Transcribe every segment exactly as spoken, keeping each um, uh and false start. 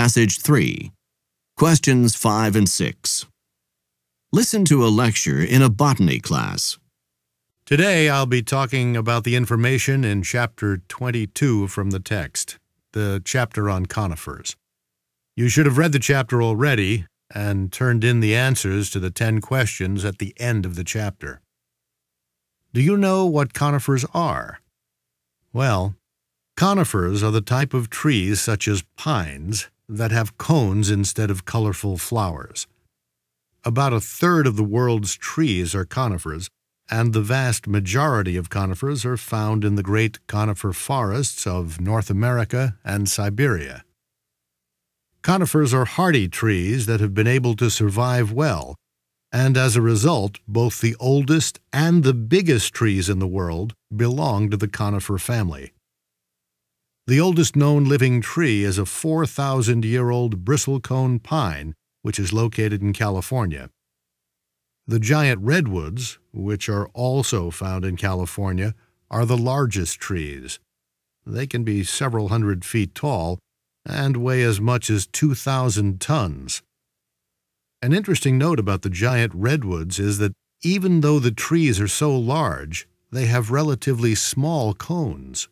Passage three. Questions five and six. Listen to a lecture in a botany class. Today I'll be talking about the information in Chapter twenty-two from the text, the chapter on conifers. You should have read the chapter already and turned in the answers to the ten questions at the end of the chapter. Do you know what conifers are? Well, conifers are the type of trees such as pines that have cones instead of colorful flowers. About a third of the world's trees are conifers, and the vast majority of conifers are found in the great conifer forests of North America and Siberia. Conifers are hardy trees that have been able to survive well, and as a result, both the oldest and the biggest trees in the world belong to the conifer family. The oldest known living tree is a four thousand year old bristlecone pine, which is located in California. The giant redwoods, which are also found in California, are the largest trees. They can be several hundred feet tall and weigh as much as two thousand tons. An interesting note about the giant redwoods is that even though the trees are so large, they have relatively small cones.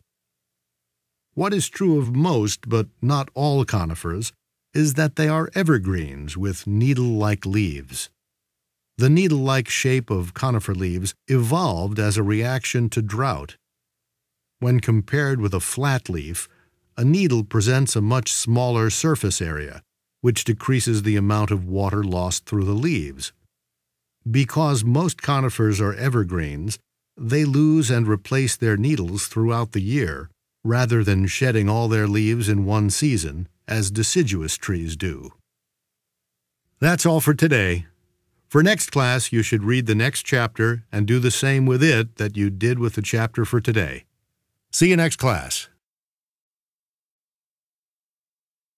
What is true of most, but not all conifers, is that they are evergreens with needle-like leaves. The needle-like shape of conifer leaves evolved as a reaction to drought. When compared with a flat leaf, a needle presents a much smaller surface area, which decreases the amount of water lost through the leaves. Because most conifers are evergreens, they lose and replace their needles throughout the year, rather than shedding all their leaves in one season, as deciduous trees do. That's all for today. For next class, you should read the next chapter and do the same with it that you did with the chapter for today. See you next class.